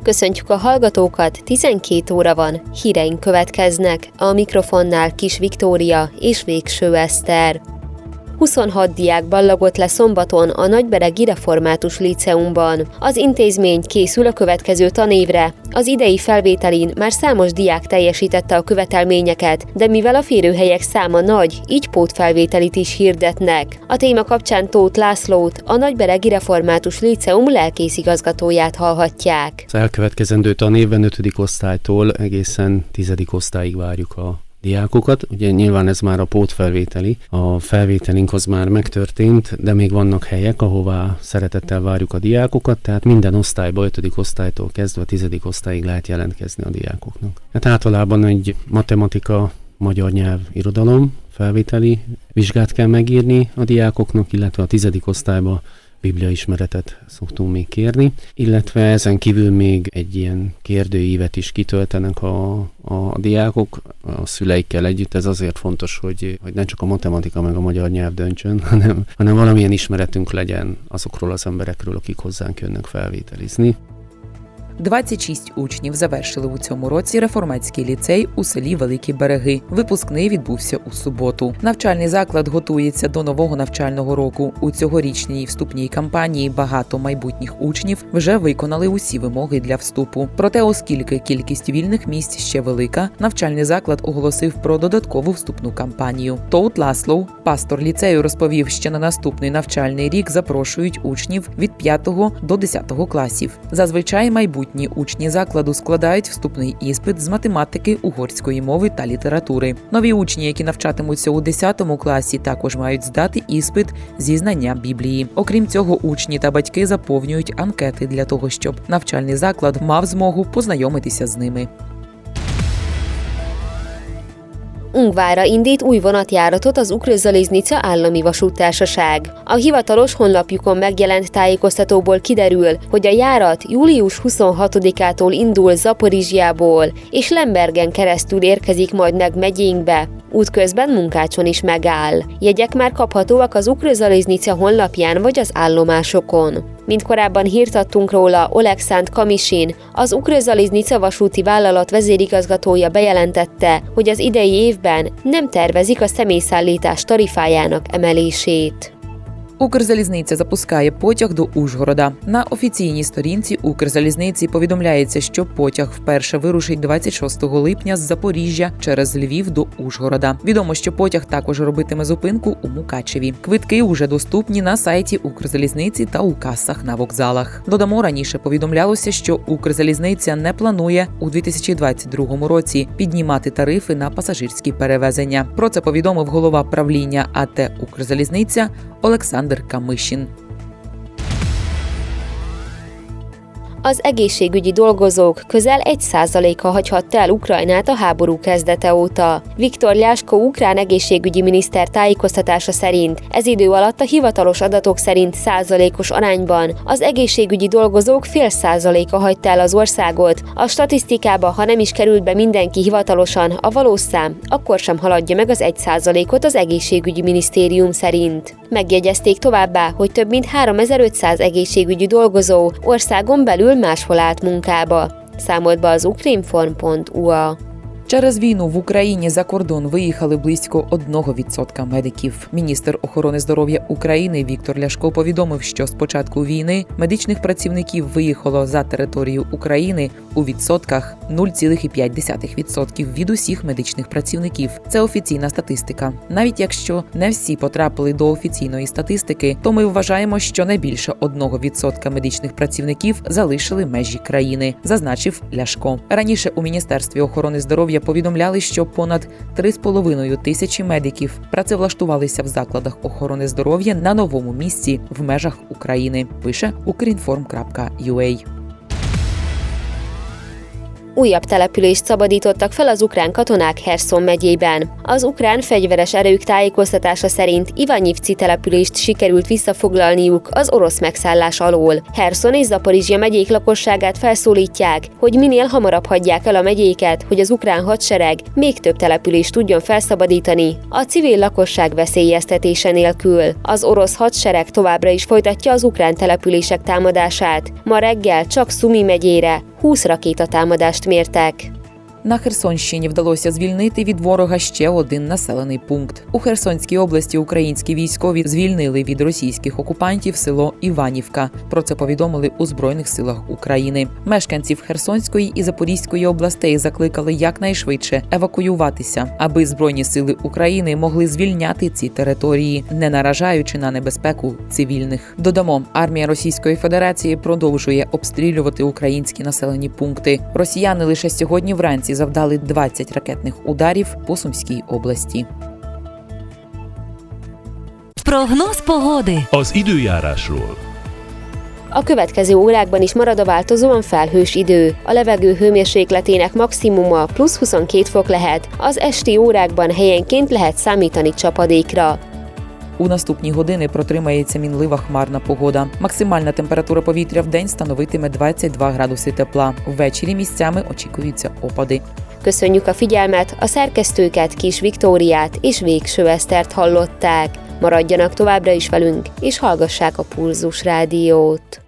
Köszöntjük a hallgatókat, 12 óra van, híreink következnek, a mikrofonnál Kis Viktória és Végső Eszter. 26 diák ballagott le szombaton a Nagyberegi Református Líceumban. Az intézmény készül a következő tanévre. Az idei felvételin már számos diák teljesítette a követelményeket, de mivel a férőhelyek száma nagy, így pótfelvételit is hirdetnek. A téma kapcsán Tóth Lászlót, a Nagyberegi Református Líceum lelkészigazgatóját hallhatják. Az elkövetkezendő tanévben 5. osztálytól egészen 10. osztályig várjuk a diákokat. Ugye nyilván ez már a pótfelvételi. A felvételink az már megtörtént, de még vannak helyek, ahová szeretettel várjuk a diákokat, tehát minden osztályba 5. osztálytól kezdve a 10. osztályig lehet jelentkezni a diákoknak. Hát általában egy matematika, magyar nyelv, irodalom felvételi vizsgát kell megírni a diákoknak, illetve a 10. osztályba bibliaismeretet szoktunk még kérni, illetve ezen kívül még egy ilyen kérdőívet is kitöltenek a diákok a szüleikkel együtt. Ez azért fontos, hogy nem csak a matematika meg a magyar nyelv döntsön, hanem valamilyen ismeretünk legyen azokról az emberekről, akik hozzánk jönnek felvételizni. 26 учнів завершили у цьому році реформатський ліцей у селі Великі Береги. Випускний відбувся у суботу. Навчальний заклад готується до нового навчального року. У цьогорічній вступній кампанії багато майбутніх учнів вже виконали усі вимоги для вступу. Проте, оскільки кількість вільних місць ще велика, навчальний заклад оголосив про додаткову вступну кампанію. Tóth László, пастор ліцею, розповів, що на наступний навчальний рік запрошують учнів від 5 до 10 класів. Зазвичай майбутні учні закладу складають вступний іспит з математики, угорської мови та літератури. Нові учні, які навчатимуться у 10 класі, також мають здати іспит зі знання Біблії. Окрім цього, учні та батьки заповнюють анкети для того, щоб навчальний заклад мав змогу познайомитися з ними. Ungvárra indít új vonatjáratot az Ukrő-Zaliznica állami vasúttársaság. A hivatalos honlapjukon megjelent tájékoztatóból kiderül, hogy a járat július 26-ától indul Zaporizsjából, és Lembergen keresztül érkezik majd meg megyénkbe. Útközben Munkácson is megáll. Jegyek már kaphatóak az Ukrő-Zaliznica honlapján vagy az állomásokon. Mint korábban hírt adtunk róla, Oleksandr Kamisin, az Ukrő-Zaliznica vasúti vállalat vezérigazgatója bejelentette, hogy az idei évben nem tervezik a személyszállítás tarifájának emelését. Укрзалізниця запускає потяг до Ужгорода. На офіційній сторінці Укрзалізниці повідомляється, що потяг вперше вирушить 26 липня з Запоріжжя через Львів до Ужгорода. Відомо, що потяг також робитиме зупинку у Мукачеві. Квитки уже доступні на сайті Укрзалізниці та у касах на вокзалах. Додамо, раніше повідомлялося, що Укрзалізниця не планує у 2022 році піднімати тарифи на пасажирські перевезення. Про це повідомив голова правління АТ «Укрзалізниця» Олександр Камишин. Az egészségügyi dolgozók közel 1%-a hagyhatta el Ukrajnát a háború kezdete óta. Viktor Lyashko ukrán egészségügyi miniszter tájékoztatása szerint ez idő alatt a hivatalos adatok szerint százalékos arányban az egészségügyi dolgozók 0,5%-a hagyta el az országot. A statisztikába, ha nem is került be mindenki hivatalosan, a valós szám akkor sem haladja meg az 1%-ot az egészségügyi minisztérium szerint. Megjegyezték továbbá, hogy több mint 3500 egészségügyi dolgozó országon belül máshol állt munkába, számolt be az ukrinform.ua. Через війну в Україні за кордон виїхали близько 1% медиків. Міністр охорони здоров'я України Віктор Ляшко повідомив, що з початку війни медичних працівників виїхало за територію України у відсотках 0,5% від усіх медичних працівників. Це офіційна статистика. Навіть якщо не всі потрапили до офіційної статистики, то ми вважаємо, що не більше 1% медичних працівників залишили межі країни, зазначив Ляшко. Раніше у Міністерстві охорони здоров'я повідомляли, що понад 3,5 тисячі медиків працевлаштувалися в закладах охорони здоров'я на новому місці в межах України, пише ukrinform.ua. Újabb települést szabadítottak fel az ukrán katonák Herszon megyében. Az ukrán fegyveres erők tájékoztatása szerint Ivanyivci települést sikerült visszafoglalniuk az orosz megszállás alól. Herszon és Zaporizsja megyék lakosságát felszólítják, hogy minél hamarabb hagyják el a megyéket, hogy az ukrán hadsereg még több települést tudjon felszabadítani, a civil lakosság veszélyeztetése nélkül. Az orosz hadsereg továbbra is folytatja az ukrán települések támadását. Ma reggel csak Szumi megyére, 20 rakétatámadást mértek. На Херсонщині вдалося звільнити від ворога ще один населений пункт. У Херсонській області українські військові звільнили від російських окупантів село Іванівка. Про це повідомили у Збройних силах України. Мешканців Херсонської і Запорізької областей закликали якнайшвидше евакуюватися, аби Збройні сили України могли звільняти ці території, не наражаючи на небезпеку цивільних. Додамо, армія Російської Федерації продовжує обстрілювати українські населені пункти. Росіяни лише сьогодні вранці завдали 20 ракетних ударів по Сумській області. Прогноz pogodi. Az időjárásról. A következő órákban is marad a változóan felhős idő. A levegő hőmérsékletének maximuma plusz 22 fok lehet, az esti órákban helyenként lehet számítani csapadékra. У наступні години протримається мінлива хмарна погода. Максимальна температура повітря вдень становитиме 22 градуси тепла. Ввечері місцями очікуються опади. Köszönjük a figyelmet, a szerkesztőket, Kis Viktóriát és Végső Esztert hallották. Maradjanak továbbra is velünk, és hallgassák a Pulzus Rádiót.